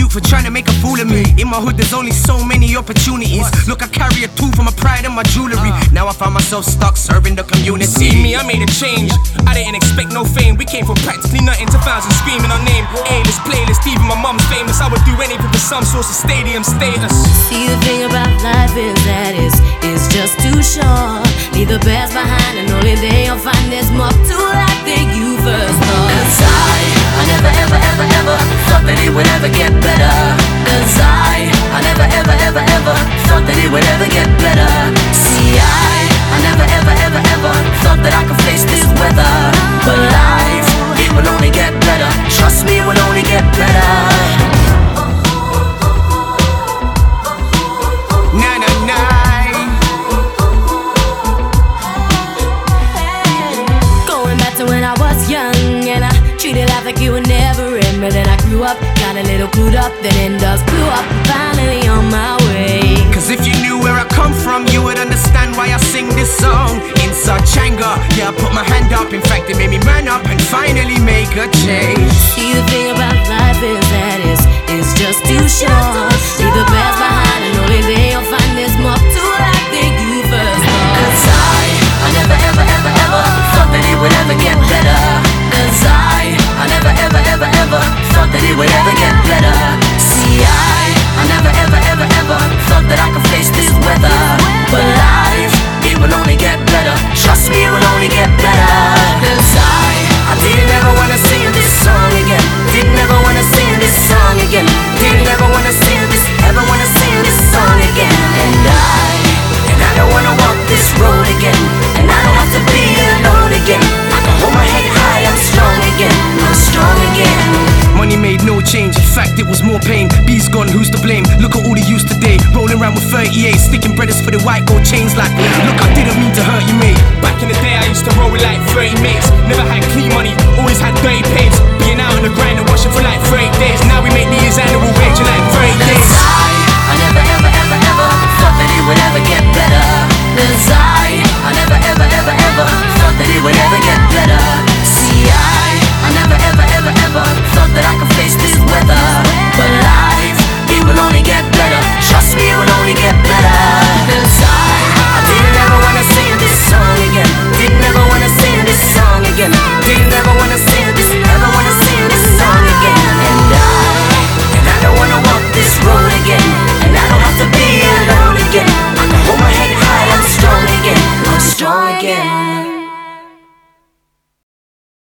youth for trying to make a fool of me. In my hood there's only so many opportunities. Look, I carry a tool for my pride and my jewelry. Now I find myself stuck serving the community. See me, I made a change. I didn't expect no fame. We came from practically nothing to thousands screaming our name. A-list, playlist, even my mum's famous. I would do anything for some source of stadium status. See, the thing about life is that it's just too short. Leave the past behind and only then you'll find there's more to life than you first thought. 'Cause I never ever ever ever thought that it would ever get better. 'Cause I never ever ever ever thought that it would ever get better. See, I never ever ever ever thought that I could face this weather. But life, it will only get better. Trust me, it will only get better. Like you would never end, but then I grew up, got a little clued up, then it does blew up, finally on my way. 'Cause if you knew where I come from, you would understand why I sing this song. In such anger, yeah, I put my hand up. In fact, it made me man up and finally make a change. See, the thing about life is that it's just too short. Leave the past behind and only then you'll find there's more to life than you first thought. 'Cause I never ever ever ever thought that it would ever get better. 'Cause I never ever ever ever thought that it would ever get better. See, I never ever ever ever thought that I could face this weather. But life, it will only get better. Trust me, it will only get better. 'Cause I didn't ever wanna sing this song again. Didn't ever wanna sing this song again. Didn't ever wanna sing this, ever wanna sing this song again. And I don't wanna walk this road again. And I don't have to be alone again. I can hold my head high, I'm strong again. I'm strong again. Money made no change, in fact it was more pain. B's gone, who's to blame? Look at all the youth today, rolling around with 38, sticking brothers for the white gold chains like, look, I didn't mean to hurt you, mate. Back in the day I used to roll with like 30 mates. Never had clean